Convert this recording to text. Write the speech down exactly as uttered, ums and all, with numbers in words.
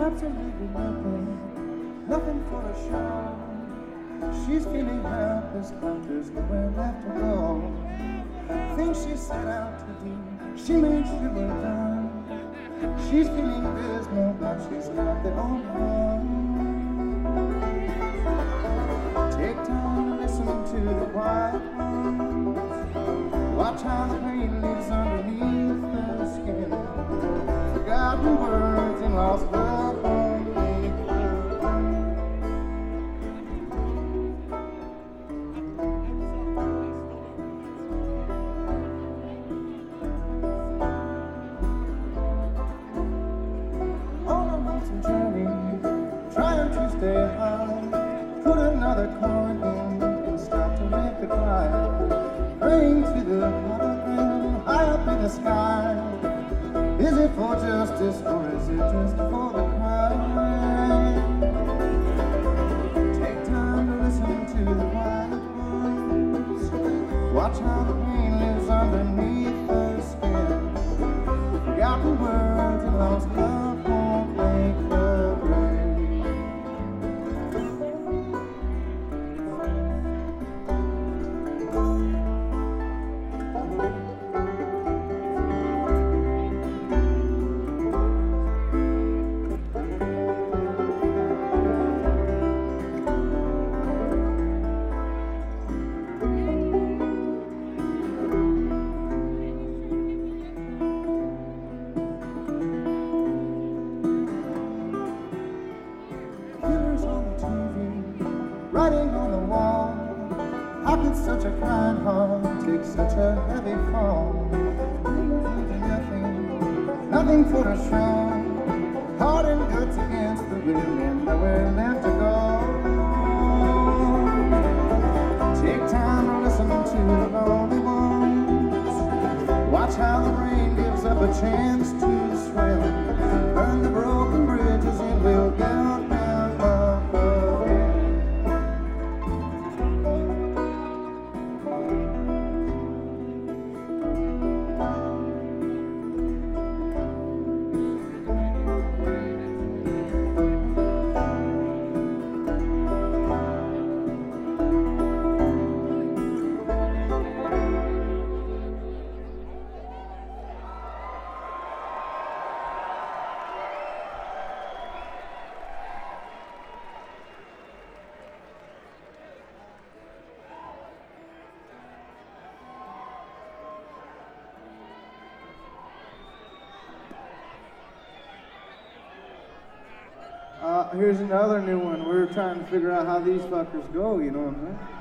absolutely nothing, nothing for a show. She's feeling helpless, like there's nowhere left to go. Things she set out to do, she made sure were done. She's feeling dismal, but she's not the only one. Take time to listen to the quiet ones. Watch how the pain lives underneath the skin. Forgotten words and lost love only. On a lonesome journey, trying to stay high. Put another coin in and start to make the climb. Praying to the hologram high up in the sky. Is it for justice or is it just for the crime? Take time to listen to the quiet ones. Watch how the pain lives underneath the skin. Forgotten words and lost love won't make the grave. Writing on the wall, how could such a kind heart take such a heavy fall? Nothing, nothing for a show. Heart and guts against the wind and nowhere left to go. Take time to listen to the lonely ones. Watch how the rain gives up a chance to swim. Burn the broken bridges and we'll go down. Uh, here's another new one. We're trying to figure out how these fuckers go, you know what I'm saying?